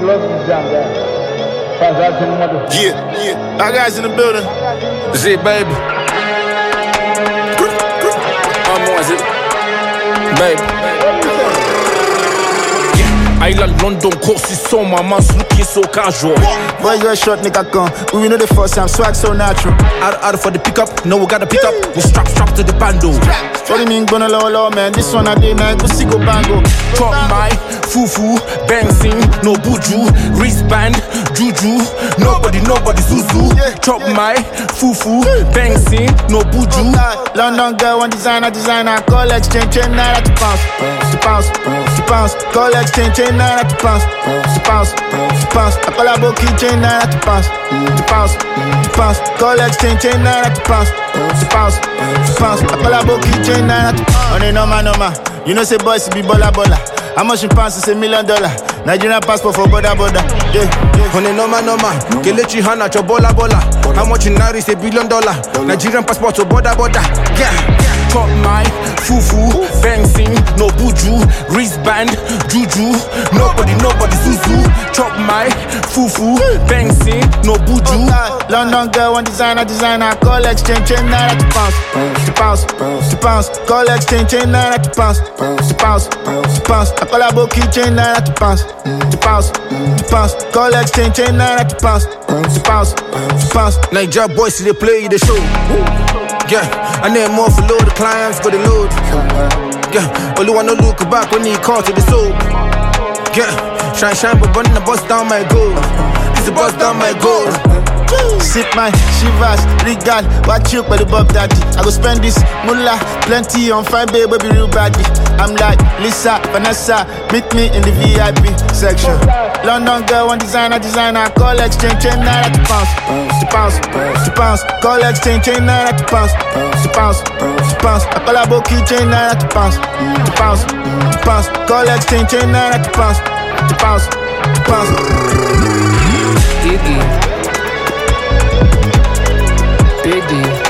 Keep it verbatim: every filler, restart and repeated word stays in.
Yeah, yeah. Our guys in the building. Z, baby. Un mois, Z. Baby. Island London, course is so my man's looking so casual. Boys were short, nigga come. We know the first time, swag so natural. Out, out for the pickup, no we gotta pick up. We strap, strap to the bando. What do you mean gonna low low man? This one I did man, go see go bango. Chop my fufu, bouncing, no buju, wristband, juju. Nobody, nobody zuzu. Chop my fufu, bouncing, no buju. London girl, one designer, designer. Call exchange, chain naira to pounce, to pounce, to pounce. Call exchange, chain naira to pounce, to pounce, to pounce. I call a bookie, chain naira to pounce, to pounce, to pounce. Call exchange, chain naira to pounce, to pounce, to pounce. I call a bookie, chain naira to pounce. On a normal, normal. You know say boys be baller, baller. How much in pounds is a million dollar? Nigerian passport for border, border. Yeah, yeah. On a normal, normal. Kelechi Hana, cho bola, bola. How much in naira is a billion dollar? Nigerian passport for border, border. Yeah. Chop my fufu, bouncing, no buju, wristband, juju. Nobody, nobody zuzu. Chop my fufu, bouncing, no buju. London girl, one designer, designer. Call exchange, chain naira to pounce, to pounce, to pounce. Call exchange, chain naira to pounce, to pounce, to pounce. I call a bookie, chain naira to pounce, to pounce, to pounce. Call exchange, chain naira to pounce, to pounce, to pounce. Nigeria boys, they play the show. Yeah, I need more for load, the clients for the load. Yeah, only wanna look back when he call to the soul. Yeah, shine, shine, but burning the bust down my goal. It's a bust down my goal. Sip my shivers, regal, watch you by the Bob Daddy. I go spend this moolah, plenty on fine baby, baby real badly. I'm like Lisa, Vanessa, meet me in the V I P section. London girl, one designer, designer. Call exchange, chain naira to pounce, to pounce, to pounce. Call exchange, chain naira to pounce, to pounce, to pounce. I call a bookie, chain naira to pounce, to pounce, to pounce. Call exchange, chain naira to pounce, to pounce, to pounce. Iggy. Biggie.